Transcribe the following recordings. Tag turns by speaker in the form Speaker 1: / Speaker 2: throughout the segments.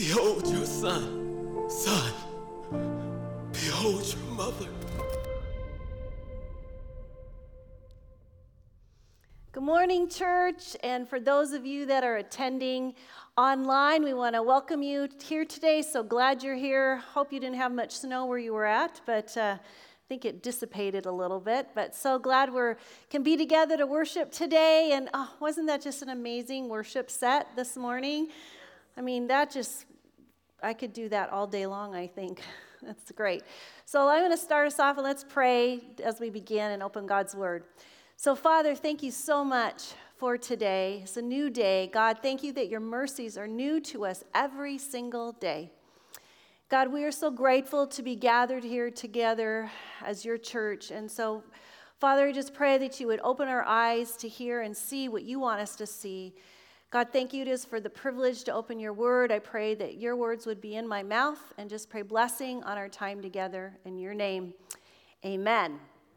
Speaker 1: Behold your son. Son, behold your mother.
Speaker 2: Good morning, church, and for those of you that are attending online, we want to welcome you here today. So glad you're here. Hope you didn't have much snow where you were at, but I think it dissipated a little bit. But so glad we can be together to worship today. And wasn't that just an amazing worship set this morning? I mean, I could do that all day long, I think. That's great. So I'm going to start us off, and let's pray as we begin and open God's Word. So, Father, thank you so much for today. It's a new day. God, thank you that your mercies are new to us every single day. God, we are so grateful to be gathered here together as your church. And so, Father, I just pray that you would open our eyes to hear and see what you want us to see. God, thank you just for the privilege to open your word. I pray that your words would be in my mouth, and just pray blessing on our time together. In your name, amen.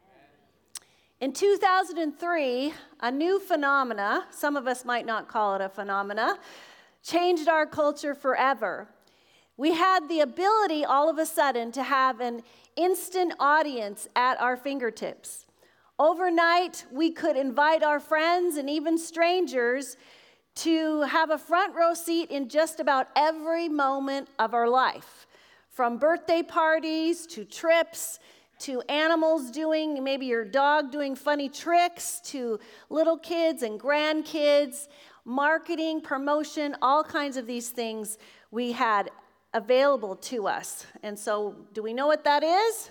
Speaker 2: In 2003, a new phenomena, some of us might not call it a phenomena, changed our culture forever. We had the ability all of a sudden to have an instant audience at our fingertips. Overnight, we could invite our friends and even strangers to have a front row seat in just about every moment of our life, from birthday parties to trips, to animals maybe your dog doing funny tricks, to little kids and grandkids, marketing, promotion, all kinds of these things we had available to us. And so, do we know what that is?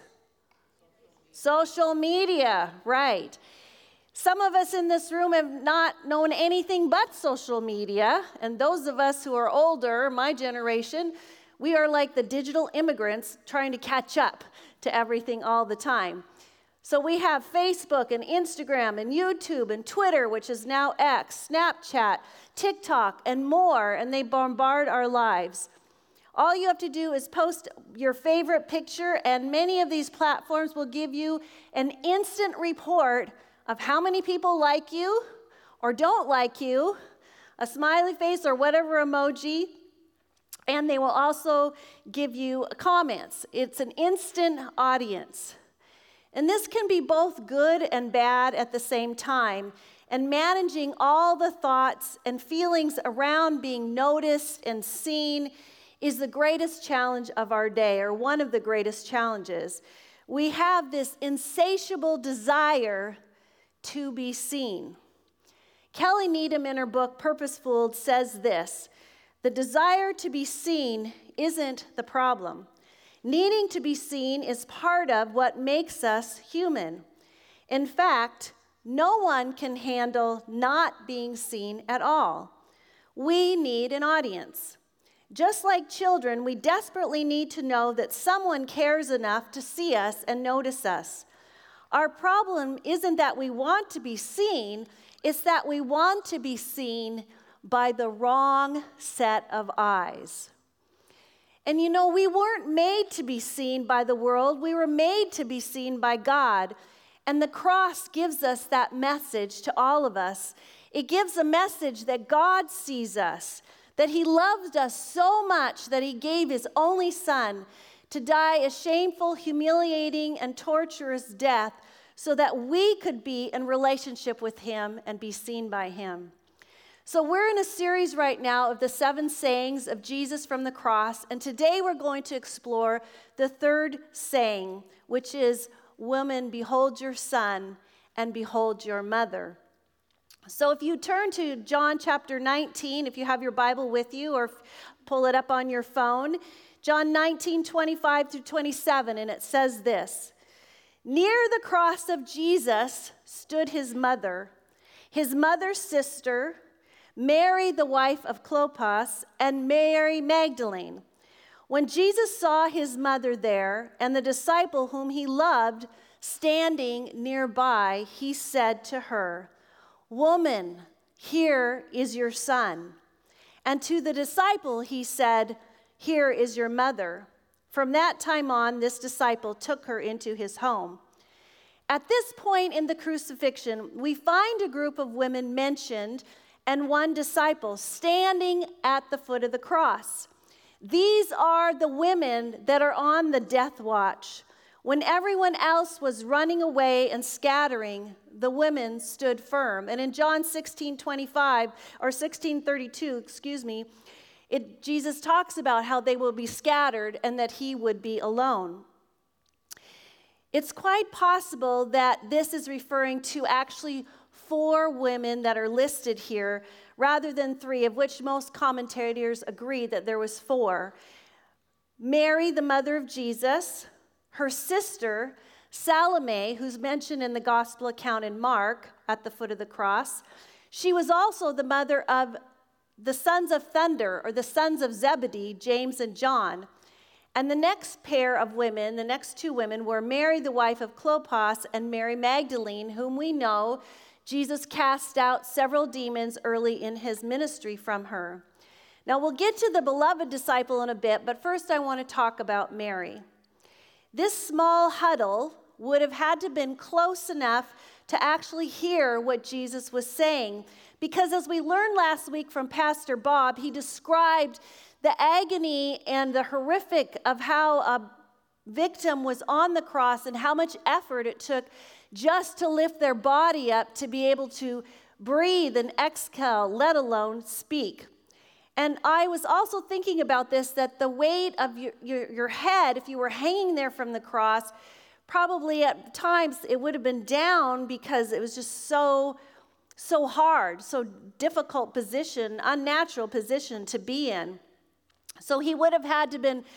Speaker 2: Social media, right. Some of us in this room have not known anything but social media, and those of us who are older, my generation, we are like the digital immigrants trying to catch up to everything all the time. So we have Facebook and Instagram and YouTube and Twitter, which is now X, Snapchat, TikTok, and more, and they bombard our lives. All you have to do is post your favorite picture, and many of these platforms will give you an instant report of how many people like you or don't like you, a smiley face or whatever emoji, and they will also give you comments. It's an instant audience. And this can be both good and bad at the same time. And managing all the thoughts and feelings around being noticed and seen is the greatest challenge of our day, or one of the greatest challenges. We have this insatiable desire to be seen. Kelly Needham, in her book Purposeful, says this: the desire to be seen isn't the problem. Needing to be seen is part of what makes us human. In fact, no one can handle not being seen at all. We need an audience. Just like children, we desperately need to know that someone cares enough to see us and notice us. Our problem isn't that we want to be seen, it's that we want to be seen by the wrong set of eyes. And you know, we weren't made to be seen by the world. We were made to be seen by God. And the cross gives us that message to all of us. It gives a message that God sees us, that he loved us so much that he gave his only son to die a shameful, humiliating, and torturous death so that we could be in relationship with him and be seen by him. So we're in a series right now of the 7 sayings of Jesus from the cross, and today we're going to explore the third saying, which is, "Woman, behold your son, and behold your mother." So if you turn to John chapter 19, if you have your Bible with you, or pull it up on your phone, John 19, 25 through 27, and it says this: "Near the cross of Jesus stood his mother's sister, Mary, the wife of Clopas, and Mary Magdalene. When Jesus saw his mother there and the disciple whom he loved standing nearby, he said to her, 'Woman, here is your son.' And to the disciple he said, 'Here is your mother.' From that time on, this disciple took her into his home." At this point in the crucifixion, we find a group of women mentioned and one disciple standing at the foot of the cross. These are the women that are on the death watch. When everyone else was running away and scattering, the women stood firm. And in John 16:25 or 16:32, Jesus talks about how they will be scattered and that he would be alone. It's quite possible that this is referring to actually 4 women that are listed here rather than 3, of which most commentators agree that there was 4. Mary, the mother of Jesus, her sister, Salome, who's mentioned in the gospel account in Mark at the foot of the cross. She was also the mother of the sons of thunder, or the sons of Zebedee, James and John. And the next pair of women, the next 2 women, were Mary, the wife of Clopas, and Mary Magdalene, whom we know Jesus cast out several demons early in his ministry from her. Now, we'll get to the beloved disciple in a bit, but first I want to talk about Mary. This small huddle would have had to have been close enough to actually hear what Jesus was saying, because as we learned last week from Pastor Bob, he described the agony and the horrific of how a victim was on the cross and how much effort it took just to lift their body up to be able to breathe and exhale, let alone speak. And I was also thinking about this, that the weight of your head, if you were hanging there from the cross, probably at times it would have been down because it was just so hard, so difficult position, unnatural position to be in. So they would have had to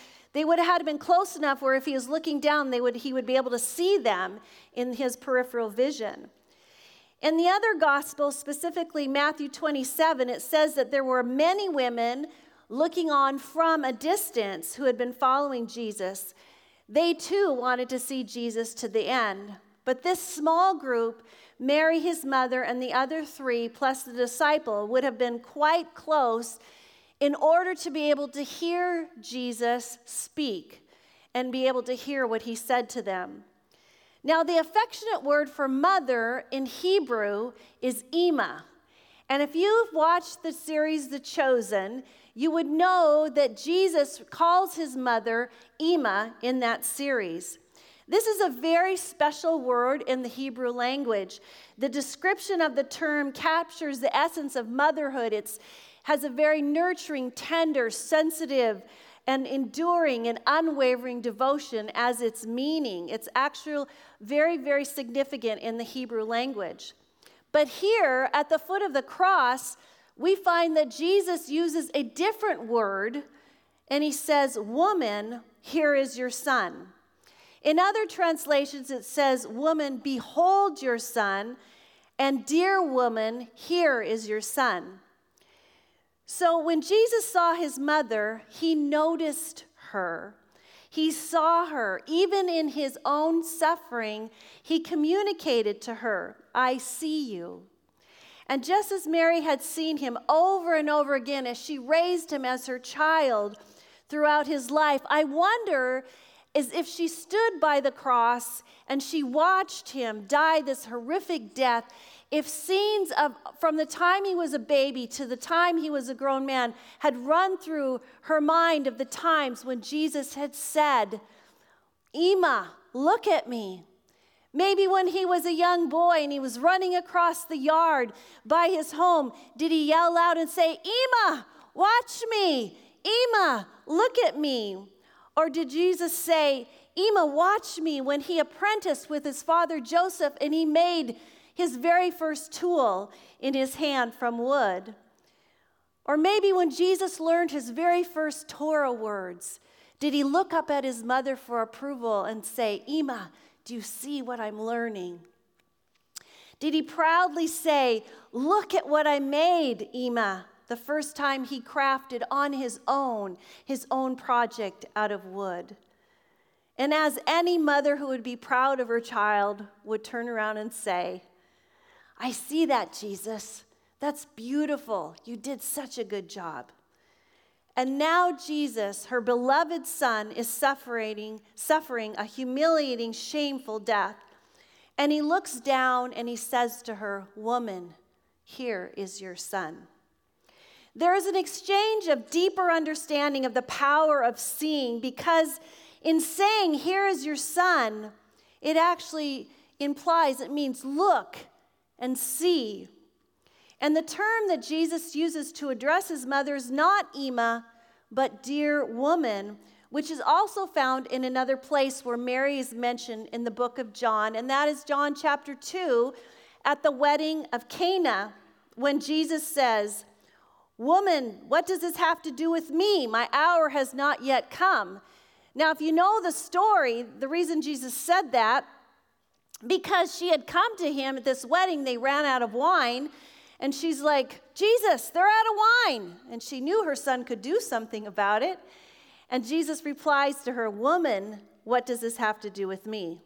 Speaker 2: been close enough where if he was looking down, he would be able to see them in his peripheral vision. In the other gospel, specifically Matthew 27, it says that there were many women looking on from a distance who had been following Jesus. They too wanted to see Jesus to the end. But this small group, Mary, his mother, and the other 3, plus the disciple, would have been quite close in order to be able to hear Jesus speak and be able to hear what he said to them. Now, the affectionate word for mother in Hebrew is Ima. And if you've watched the series The Chosen, you would know that Jesus calls his mother Ima in that series. This is a very special word in the Hebrew language. The description of the term captures the essence of motherhood. It has a very nurturing, tender, sensitive, and enduring and unwavering devotion as its meaning. It's actually very, very significant in the Hebrew language. But here, at the foot of the cross, we find that Jesus uses a different word, and he says, "Woman, here is your son." In other translations, it says, "Woman, behold your son," and "Dear woman, here is your son." So when Jesus saw his mother, he noticed her. He saw her. Even in his own suffering, he communicated to her, "I see you." And just as Mary had seen him over and over again as she raised him as her child throughout his life, I wonder is if she stood by the cross and she watched him die this horrific death, if scenes from the time he was a baby to the time he was a grown man had run through her mind of the times when Jesus had said, "Ima, look at me." Maybe when he was a young boy and he was running across the yard by his home, did he yell out and say, "Ima, watch me. Ima, look at me"? Or did Jesus say, "Ima, watch me," when he apprenticed with his father Joseph and he made his very first tool in his hand from wood? Or maybe when Jesus learned his very first Torah words, did he look up at his mother for approval and say, "Ima, do you see what I'm learning?" Did he proudly say, "Look at what I made, Ima," the first time he crafted on his own project out of wood? And as any mother who would be proud of her child would turn around and say, "I see that, Jesus. That's beautiful. You did such a good job." And now Jesus, her beloved son, is suffering a humiliating, shameful death. And he looks down and he says to her, "Woman, here is your son." There is an exchange of deeper understanding of the power of seeing, because in saying, "Here is your son," it actually implies, it means look and see. And the term that Jesus uses to address his mother is not Emma, but dear woman, which is also found in another place where Mary is mentioned in the book of John, and that is John chapter 2 at the wedding of Cana, when Jesus says, "Woman, what does this have to do with me? My hour has not yet come." Now, if you know the story, the reason Jesus said that, because she had come to him at this wedding, they ran out of wine, and she's like, "Jesus, they're out of wine." And she knew her son could do something about it. And Jesus replies to her, "Woman, what does this have to do with me?"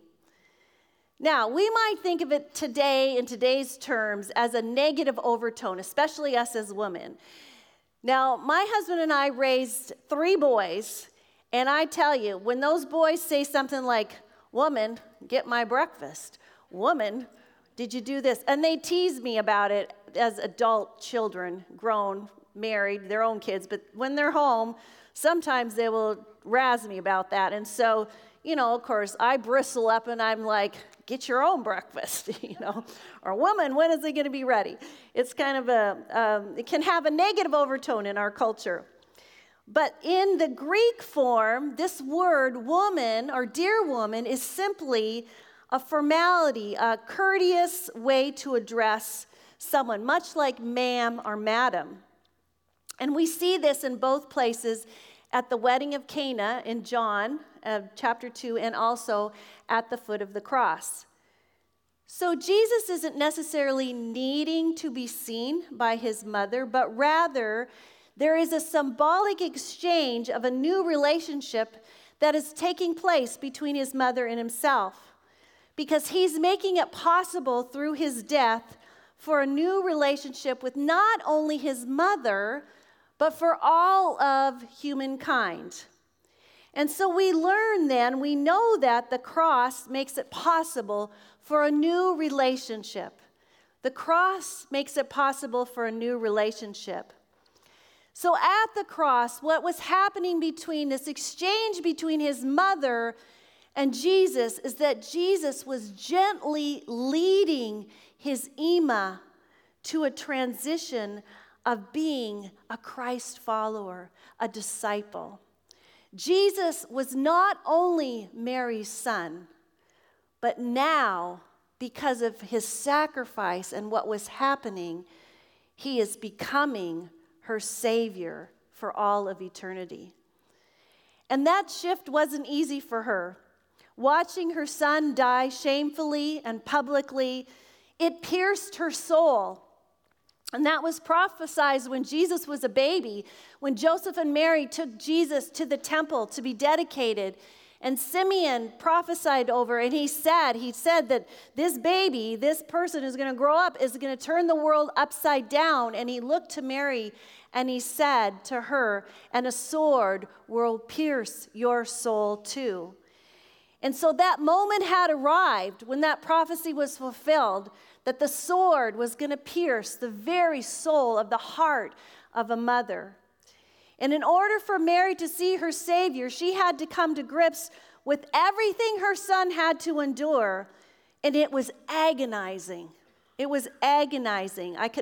Speaker 2: Now, we might think of it today, in today's terms, as a negative overtone, especially us as women. Now, my husband and I raised 3 boys, and I tell you, when those boys say something like, "Woman, get my breakfast. Woman, did you do this?" And they tease me about it as adult children, grown, married, their own kids, but when they're home, sometimes they will razz me about that. And so, of course, I bristle up and I'm like, "Get your own breakfast," or "Woman, when is it going to be ready?" It's kind of it can have a negative overtone in our culture. But in the Greek form, this word woman or dear woman is simply a formality, a courteous way to address someone, much like ma'am or madam. And we see this in both places at the wedding of Cana in John chapter 2, and also at the foot of the cross. So Jesus isn't necessarily needing to be seen by his mother, but rather there is a symbolic exchange of a new relationship that is taking place between his mother and himself, because he's making it possible through his death for a new relationship with not only his mother, but for all of humankind. And so we learn then, we know that the cross makes it possible for a new relationship. The cross makes it possible for a new relationship. So at the cross, what was happening between this exchange between his mother and Jesus is that Jesus was gently leading his Emma to a transition of being a Christ follower, a disciple. Jesus was not only Mary's son, but now, because of his sacrifice and what was happening, he is becoming her Savior for all of eternity. And that shift wasn't easy for her. Watching her son die shamefully and publicly, it pierced her soul. And that was prophesied when Jesus was a baby, when Joseph and Mary took Jesus to the temple to be dedicated. And Simeon prophesied over, and he said that this baby, this person who's going to grow up, is going to turn the world upside down. And he looked to Mary and he said to her, "And a sword will pierce your soul too." And so that moment had arrived when that prophecy was fulfilled, that the sword was going to pierce the very soul of the heart of a mother. And in order for Mary to see her Savior, she had to come to grips with everything her son had to endure, and it was agonizing. It was agonizing. I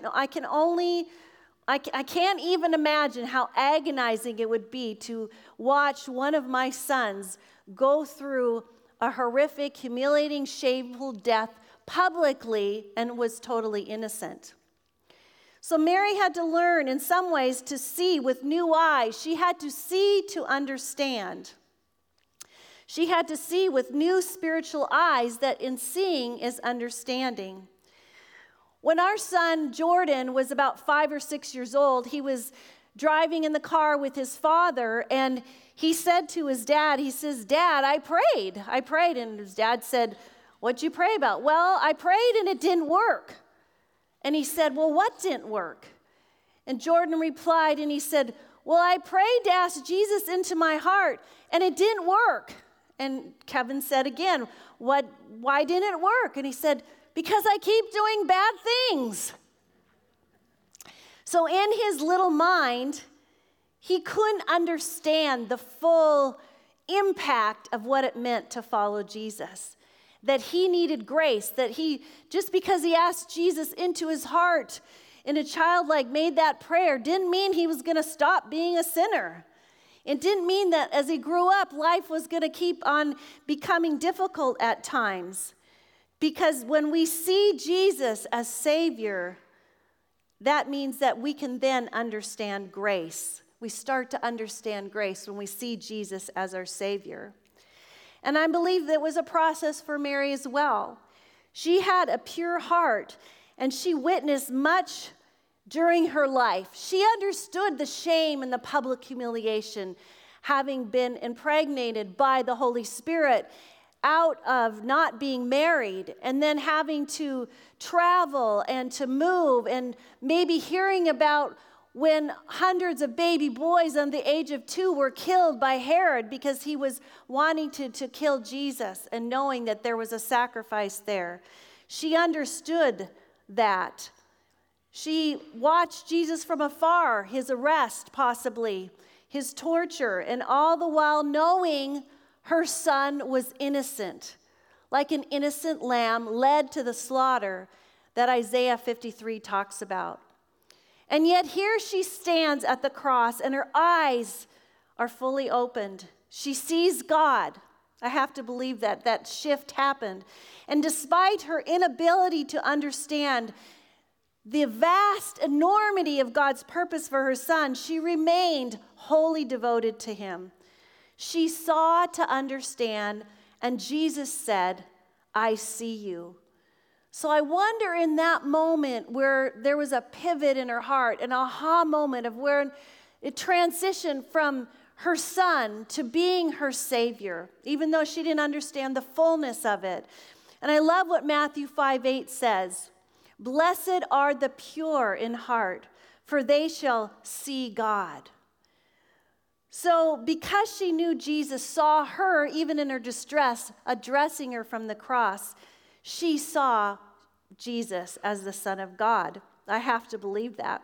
Speaker 2: can't even imagine how agonizing it would be to watch one of my sons go through a horrific, humiliating, shameful death publicly and was totally innocent. So Mary had to learn in some ways to see with new eyes. She had to see to understand. She had to see with new spiritual eyes, that in seeing is understanding. When our son Jordan was about 5 or 6 years old, he was driving in the car with his father, and he said to his dad, he says, "Dad, I prayed. And his dad said, "What'd you pray about?" "Well, I prayed and it didn't work." And he said, "Well, what didn't work?" And Jordan replied and he said, "Well, I prayed to ask Jesus into my heart and it didn't work." And Kevin said again, "Why didn't it work?" And he said, "Because I keep doing bad things." So in his little mind, he couldn't understand the full impact of what it meant to follow Jesus. That he needed grace, that just because he asked Jesus into his heart and a childlike made that prayer, didn't mean he was going to stop being a sinner. It didn't mean that as he grew up, life was going to keep on becoming difficult at times. Because when we see Jesus as Savior, that means that we can then understand grace. We start to understand grace when we see Jesus as our Savior. And I believe that was a process for Mary as well. She had a pure heart, and she witnessed much during her life. She understood the shame and the public humiliation, having been impregnated by the Holy Spirit out of not being married, and then having to travel and to move, and maybe hearing about when hundreds of baby boys under the age of 2 were killed by Herod because he was wanting to kill Jesus and knowing that there was a sacrifice there. She understood that. She watched Jesus from afar, his arrest possibly, his torture, and all the while knowing her son was innocent, like an innocent lamb led to the slaughter that Isaiah 53 talks about. And yet here she stands at the cross and her eyes are fully opened. She sees God. I have to believe that shift happened. And despite her inability to understand the vast enormity of God's purpose for her son, she remained wholly devoted to him. She saw to understand, and Jesus said, "I see you." So I wonder in that moment where there was a pivot in her heart, an aha moment of where it transitioned from her son to being her Savior, even though she didn't understand the fullness of it. And I love what Matthew 5:8 says, "Blessed are the pure in heart, for they shall see God." So because she knew Jesus saw her, even in her distress, addressing her from the cross, she saw Jesus as the Son of God. I have to believe that.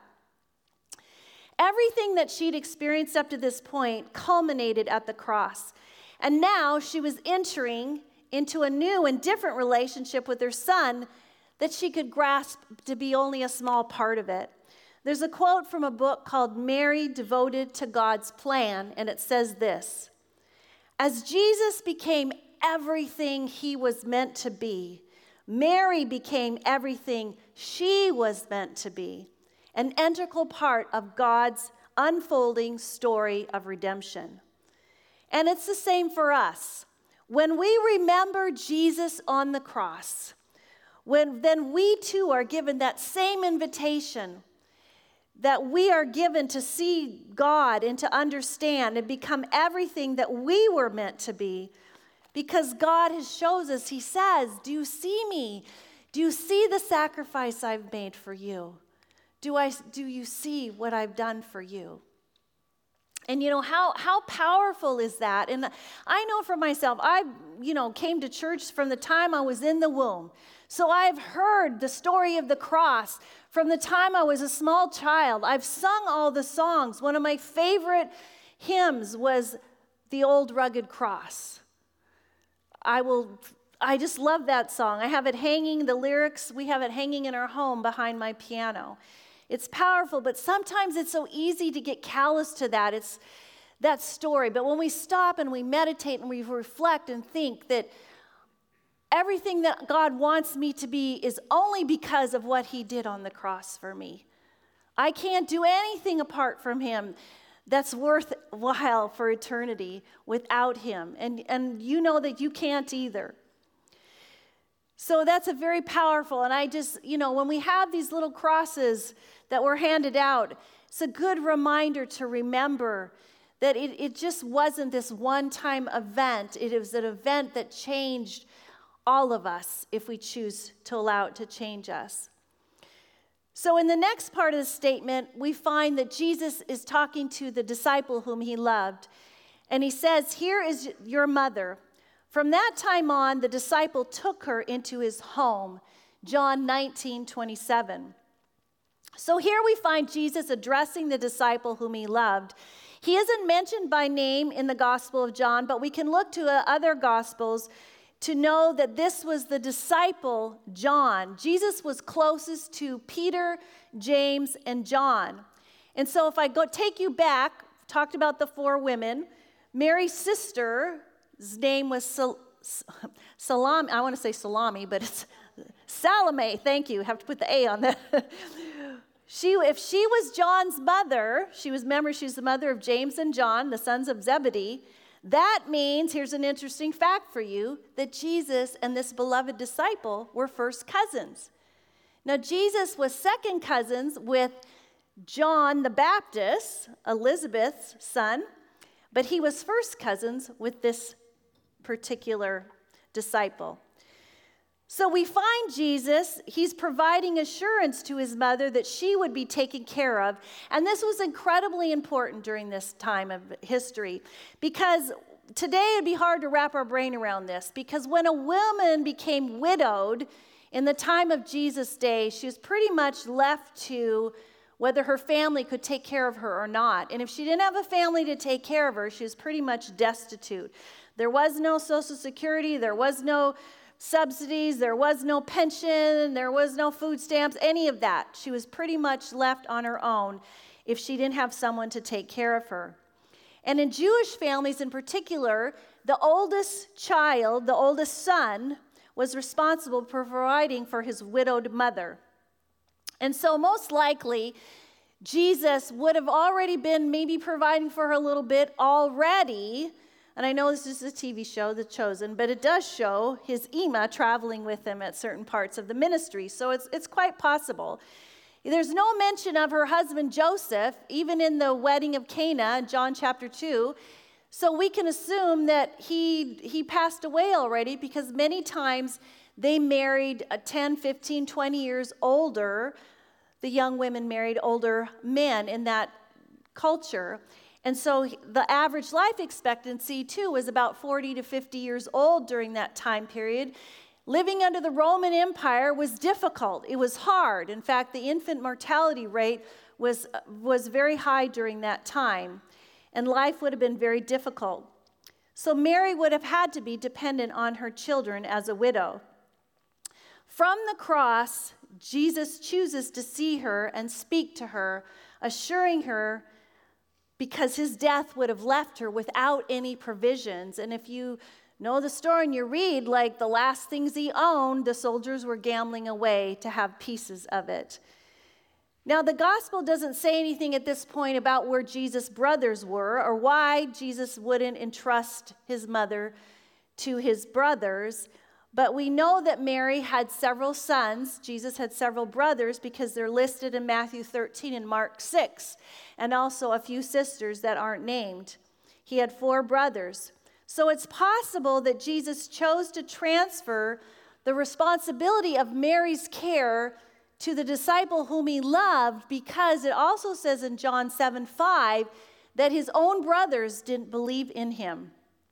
Speaker 2: Everything that she'd experienced up to this point culminated at the cross. And now she was entering into a new and different relationship with her son that she could grasp to be only a small part of it. There's a quote from a book called Mary Devoted to God's Plan, and it says this: "As Jesus became everything he was meant to be, Mary became everything she was meant to be, an integral part of God's unfolding story of redemption." And it's the same for us. When we remember Jesus on the cross, then we too are given that same invitation that we are given to see God and to understand and become everything that we were meant to be. Because God has shown us, he says, "Do you see me? Do you see the sacrifice I've made for you? Do you see what I've done for you?" And you know, how powerful is that? And I know for myself, I came to church from the time I was in the womb. So I've heard the story of the cross from the time I was a small child. I've sung all the songs. One of my favorite hymns was "The Old Rugged Cross." I just love that song. I have it hanging, the lyrics, we have it hanging in our home behind my piano. It's powerful, but sometimes it's so easy to get callous to that. It's that story. But when we stop and we meditate and we reflect and think that everything that God wants me to be is only because of what he did on the cross for me. I can't do anything apart from him that's worthwhile for eternity without him. And you know that you can't either. So that's a very powerful, and I just, when we have these little crosses that were handed out, it's a good reminder to remember that it just wasn't this one-time event. It was an event that changed all of us if we choose to allow it to change us. So in the next part of the statement, we find that Jesus is talking to the disciple whom he loved. And he says, "Here is your mother." From that time on, the disciple took her into his home. John 19:27. So here we find Jesus addressing the disciple whom he loved. He isn't mentioned by name in the Gospel of John, but we can look to other Gospels to know that this was the disciple John. Jesus was closest to Peter, James, and John. And so if I take you back, talked about the four women, Mary's sister's name was Salome. I want to say Salami, but it's Salome. Thank you. Have to put the A on that. If she was John's mother, remember, she's the mother of James and John, the sons of Zebedee. That means, here's an interesting fact for you, that Jesus and this beloved disciple were first cousins. Now, Jesus was second cousins with John the Baptist, Elizabeth's son, but he was first cousins with this particular disciple. So we find Jesus, he's providing assurance to his mother that she would be taken care of. And this was incredibly important during this time of history, because today it'd be hard to wrap our brain around this, because when a woman became widowed in the time of Jesus' day, she was pretty much left to whether her family could take care of her or not. And if she didn't have a family to take care of her, she was pretty much destitute. There was no Social Security, there was no subsidies, there was no pension, there was no food stamps, any of that. She was pretty much left on her own if she didn't have someone to take care of her. And in Jewish families in particular, the oldest child, the oldest son, was responsible for providing for his widowed mother. And so most likely, Jesus would have already been maybe providing for her a little bit already. And I know this is a TV show, The Chosen, but it does show his Ema traveling with him at certain parts of the ministry. So it's quite possible. There's no mention of her husband Joseph, even in the wedding of Cana, John chapter 2. So we can assume that he passed away already, because many times they married 10, 15, 20 years older. The young women married older men in that culture. And so the average life expectancy, too, was about 40 to 50 years old during that time period. Living under the Roman Empire was difficult. It was hard. In fact, the infant mortality rate was very high during that time, and life would have been very difficult. So Mary would have had to be dependent on her children as a widow. From the cross, Jesus chooses to see her and speak to her, assuring her, because his death would have left her without any provisions. And if you know the story and you read, like, the last things he owned, the soldiers were gambling away to have pieces of it. Now, the gospel doesn't say anything at this point about where Jesus' brothers were or why Jesus wouldn't entrust his mother to his brothers. But we know that Mary had several sons. Jesus had several brothers, because they're listed in Matthew 13 and Mark 6, and also a few sisters that aren't named. He had 4 brothers. So it's possible that Jesus chose to transfer the responsibility of Mary's care to the disciple whom he loved, because it also says in John 7:5 that his own brothers didn't believe in him.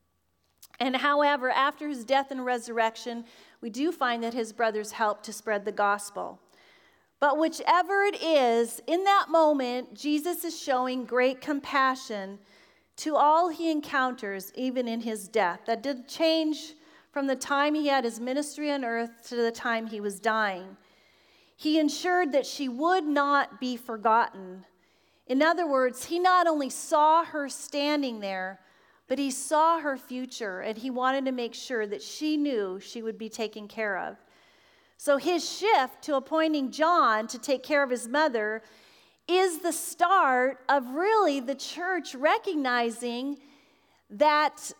Speaker 2: And however, after his death and resurrection, we do find that his brothers helped to spread the gospel. But whichever it is, in that moment, Jesus is showing great compassion to all he encounters, even in his death. That didn't change from the time he had his ministry on earth to the time he was dying. He ensured that she would not be forgotten. In other words, he not only saw her standing there, but he saw her future, and he wanted to make sure that she knew she would be taken care of. So his shift to appointing John to take care of his mother is the start of really the church recognizing that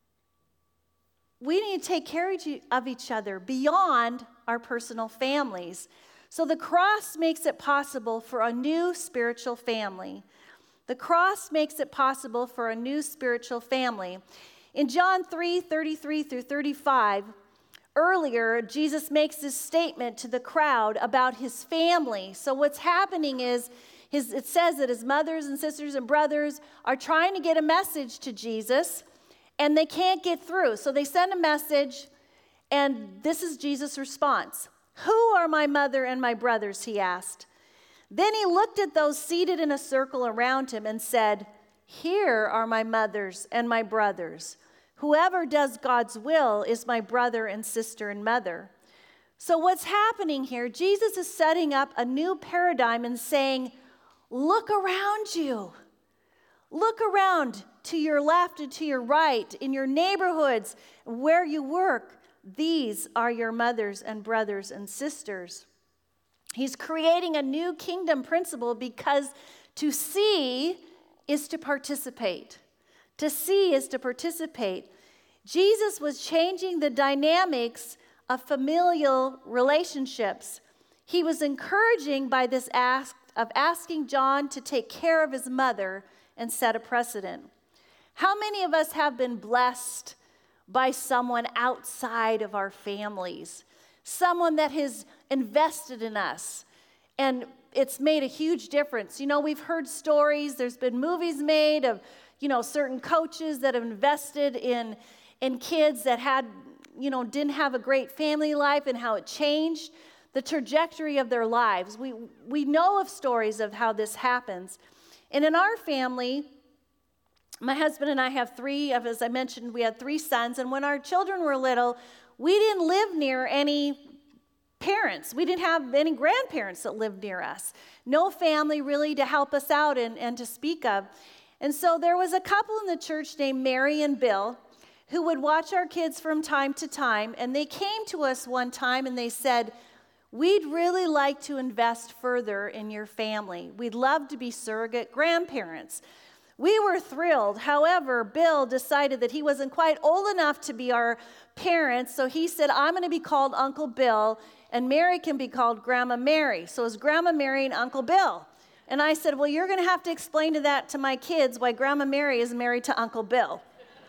Speaker 2: we need to take care of each other beyond our personal families. So the cross makes it possible for a new spiritual family. The cross makes it possible for a new spiritual family. In John 3:33 through 35, earlier, Jesus makes this statement to the crowd about his family. So what's happening is, it says that his mothers and sisters and brothers are trying to get a message to Jesus, and they can't get through. So they send a message, and this is Jesus' response. "Who are my mother and my brothers?" he asked. Then he looked at those seated in a circle around him and said, "Here are my mothers and my brothers. Whoever does God's will is my brother and sister and mother." So what's happening here? Jesus is setting up a new paradigm and saying, look around you. Look around to your left and to your right, in your neighborhoods, where you work. These are your mothers and brothers and sisters. He's creating a new kingdom principle because to see is to participate. To see is to participate. Jesus was changing the dynamics of familial relationships. He was encouraging by this act of asking John to take care of his mother and set a precedent. How many of us have been blessed by someone outside of our families? Someone that has invested in us, and it's made a huge difference. You know, we've heard stories, there's been movies made of, certain coaches that have invested in kids that had, didn't have a great family life and how it changed the trajectory of their lives. We know of stories of how this happens. And in our family, my husband and I have as I mentioned, we had 3 sons, and when our children were little, we didn't live near any parents. We didn't have any grandparents that lived near us. No family really to help us out and to speak of. And so there was a couple in the church named Mary and Bill who would watch our kids from time to time, and they came to us one time and they said, "We'd really like to invest further in your family. We'd love to be surrogate grandparents." We were thrilled. However, Bill decided that he wasn't quite old enough to be our parents, so he said, "I'm going to be called Uncle Bill, and Mary can be called Grandma Mary." So it's Grandma Mary and Uncle Bill. And I said, "Well, you're going to have to explain to my kids why Grandma Mary is married to Uncle Bill."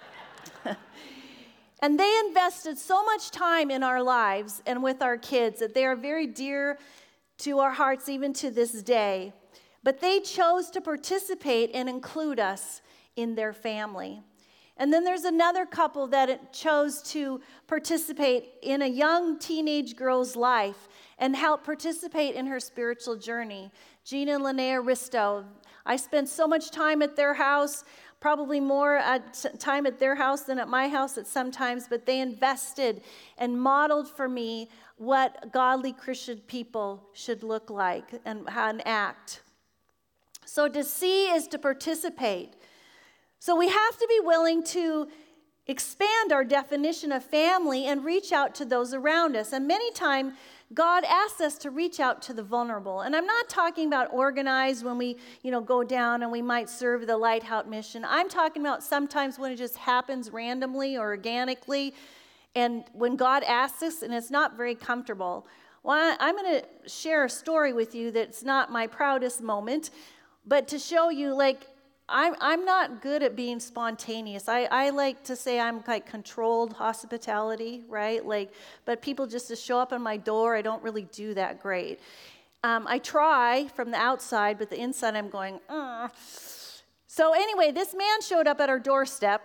Speaker 2: And they invested so much time in our lives and with our kids that they are very dear to our hearts even to this day. But they chose to participate and include us in their family. And then there's another couple that chose to participate in a young teenage girl's life and help participate in her spiritual journey. Gina and Linnea Risto. I spent so much time at their house, probably more time at their house than at my house at sometimes, but they invested and modeled for me what godly Christian people should look like and act. So to see is to participate. So we have to be willing to expand our definition of family and reach out to those around us. And many times, God asks us to reach out to the vulnerable. And I'm not talking about organized when we, go down and we might serve the Lighthouse mission. I'm talking about sometimes when it just happens randomly or organically, and when God asks us, and it's not very comfortable. Well, I'm going to share a story with you that's not my proudest moment, but to show you, I'm not good at being spontaneous. I like to say I'm controlled hospitality, right? But people just to show up on my door, I don't really do that great. I try from the outside, but the inside I'm going, ugh. So anyway, this man showed up at our doorstep,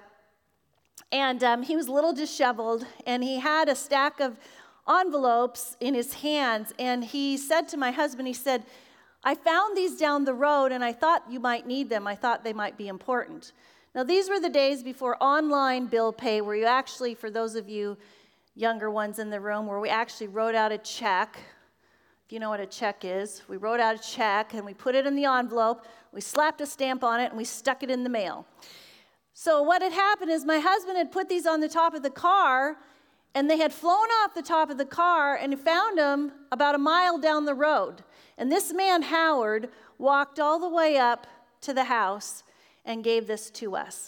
Speaker 2: and he was a little disheveled, and he had a stack of envelopes in his hands, and he said to my husband, he said, "I found these down the road, and I thought you might need them. I thought they might be important." Now, these were the days before online bill pay, where you actually, for those of you younger ones in the room, where we actually wrote out a check. If you know what a check is, we wrote out a check, and we put it in the envelope, we slapped a stamp on it, and we stuck it in the mail. So what had happened is my husband had put these on the top of the car, and they had flown off the top of the car, and he found them about a mile down the road. And this man, Howard, walked all the way up to the house and gave this to us.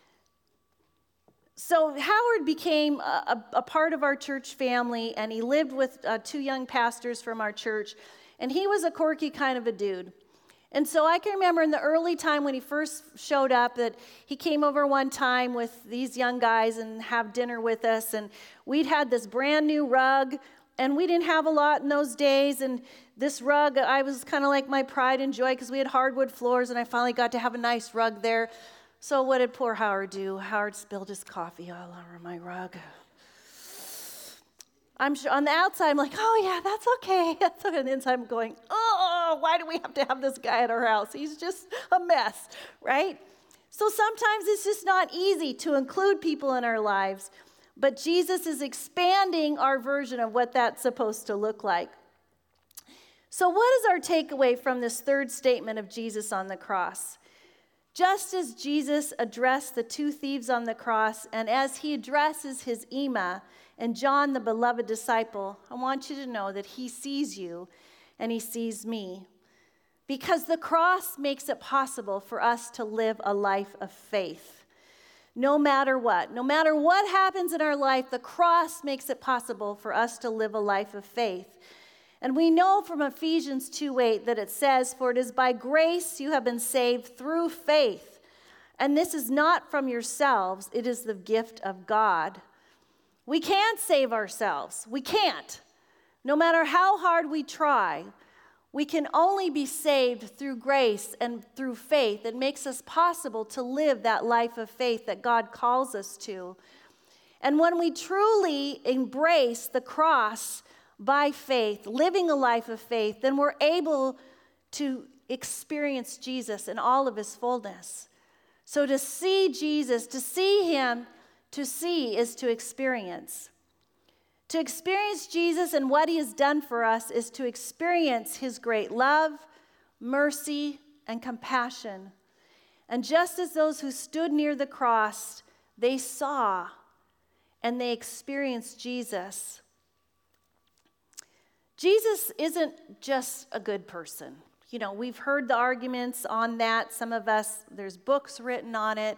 Speaker 2: So Howard became a part of our church family, and he lived with 2 young pastors from our church, and he was a quirky kind of a dude. And so I can remember in the early time when he first showed up that he came over one time with these young guys and have dinner with us, and we'd had this brand new rug, and we didn't have a lot in those days, and this rug, I was kind of like my pride and joy because we had hardwood floors, and I finally got to have a nice rug there. So what did poor Howard do? Howard spilled his coffee all over my rug. I'm sure on the outside, I'm like, "Oh yeah, that's okay." That's okay. On the inside, I'm going, "Oh." oh, why do we have to have this guy at our house? He's just a mess, right? So sometimes it's just not easy to include people in our lives, but Jesus is expanding our version of what that's supposed to look like. So what is our takeaway from this third statement of Jesus on the cross? Just as Jesus addressed the two thieves on the cross, and as he addresses his Emma and John, the beloved disciple, I want you to know that he sees you and he sees me. Because the cross makes it possible for us to live a life of faith. No matter what happens in our life, the cross makes it possible for us to live a life of faith. And we know from Ephesians 2:8 that it says, "For it is by grace you have been saved through faith. And this is not from yourselves, it is the gift of God." We can't save ourselves. We can't. No matter how hard we try, we can only be saved through grace and through faith. It makes us possible to live that life of faith that God calls us to. And when we truly embrace the cross by faith, living a life of faith, then we're able to experience Jesus in all of his fullness. So to see Jesus, to see him, to see is to experience. To experience Jesus and what he has done for us is to experience his great love, mercy, and compassion. And just as those who stood near the cross, they saw and they experienced Jesus. Jesus isn't just a good person. You know, we've heard the arguments on that. Some of us, there's books written on it.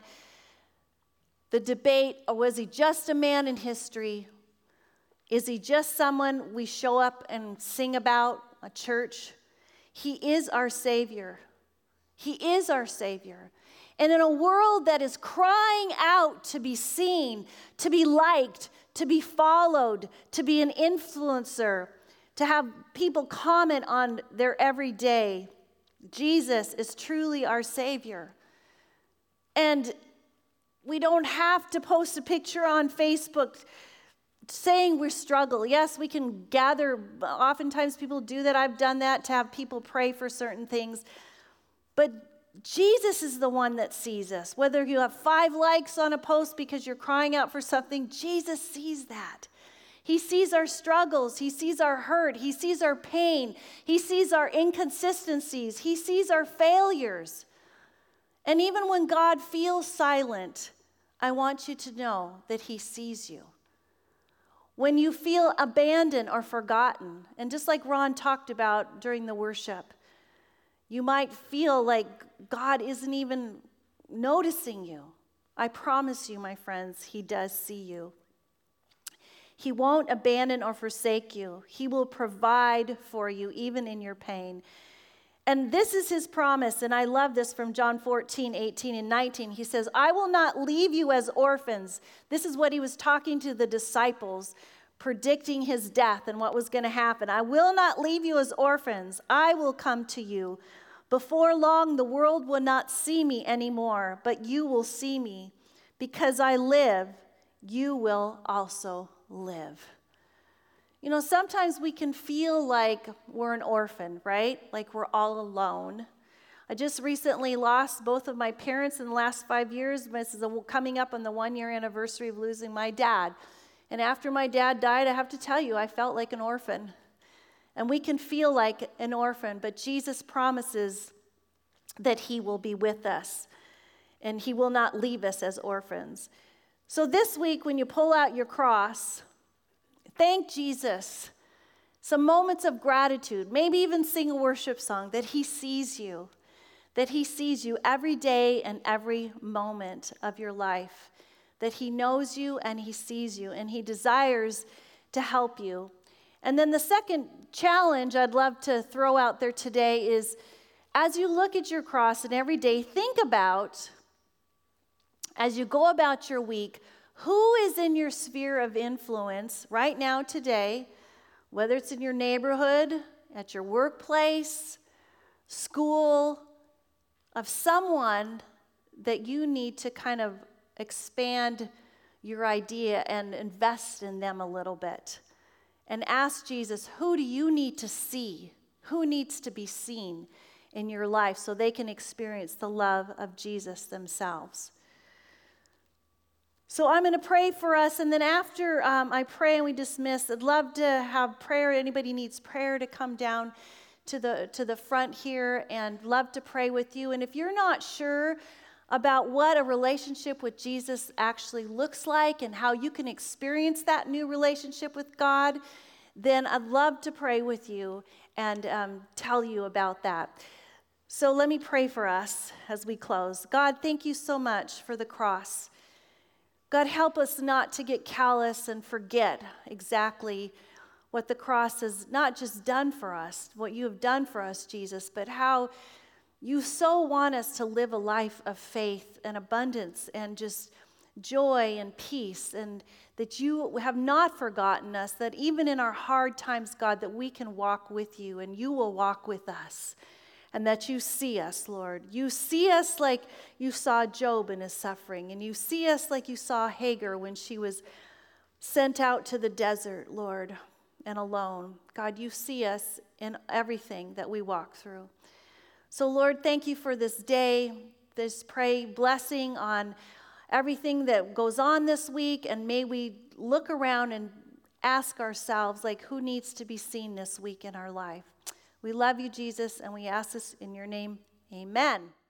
Speaker 2: The debate, was he just a man in history? Is he just someone we show up and sing about, a church? He is our Savior. He is our Savior. And in a world that is crying out to be seen, to be liked, to be followed, to be an influencer, to have people comment on their everyday, Jesus is truly our Savior. And we don't have to post a picture on Facebook saying we struggle. Yes, we can gather. Oftentimes people do that. I've done that to have people pray for certain things. But Jesus is the one that sees us. Whether you have 5 likes on a post because you're crying out for something, Jesus sees that. He sees our struggles. He sees our hurt. He sees our pain. He sees our inconsistencies. He sees our failures. And even when God feels silent, I want you to know that he sees you. When you feel abandoned or forgotten, and just like Ron talked about during the worship, you might feel like God isn't even noticing you. I promise you, my friends, he does see you. He won't abandon or forsake you. He will provide for you even in your pain. And this is his promise, and I love this from John 14, 18, and 19. He says, "I will not leave you as orphans." This is what he was talking to the disciples, predicting his death and what was going to happen. "I will not leave you as orphans. I will come to you. Before long, the world will not see me anymore, but you will see me. Because I live, you will also live." You know, sometimes we can feel like we're an orphan, right? Like we're all alone. I just recently lost both of my parents in the last 5 years. This is coming up on the 1-year anniversary of losing my dad. And after my dad died, I have to tell you, I felt like an orphan. And we can feel like an orphan, but Jesus promises that he will be with us and he will not leave us as orphans. So this week, when you pull out your cross, thank Jesus. Some moments of gratitude, maybe even sing a worship song that he sees you every day and every moment of your life, that he knows you and he sees you and he desires to help you. And then the second challenge I'd love to throw out there today is, as you look at your cross and every day, think about, as you go about your week, who is in your sphere of influence right now today, whether it's in your neighborhood, at your workplace, school, of someone that you need to kind of expand your idea and invest in them a little bit. And ask Jesus, who do you need to see Who needs to be seen in your life so they can experience the love of Jesus themselves? So I'm going to pray for us, and then after I pray and we dismiss, I'd love to have prayer. Anybody needs prayer to come down to the front here, and love to pray with you. And if you're not sure about what a relationship with Jesus actually looks like and how you can experience that new relationship with God, then I'd love to pray with you and tell you about that. So let me pray for us as we close. God, thank you so much for the cross. God, help us not to get callous and forget exactly what the cross has not just done for us, what you have done for us, Jesus, but how you so want us to live a life of faith and abundance and just joy and peace, and that you have not forgotten us, that even in our hard times, God, that we can walk with you and you will walk with us, and that you see us, Lord. You see us like you saw Job in his suffering, and you see us like you saw Hagar when she was sent out to the desert, Lord, and alone. God, you see us in everything that we walk through. So, Lord, thank you for this day. This pray blessing on everything that goes on this week, and may we look around and ask ourselves, like, who needs to be seen this week in our life? We love you, Jesus, and we ask this in your name. Amen.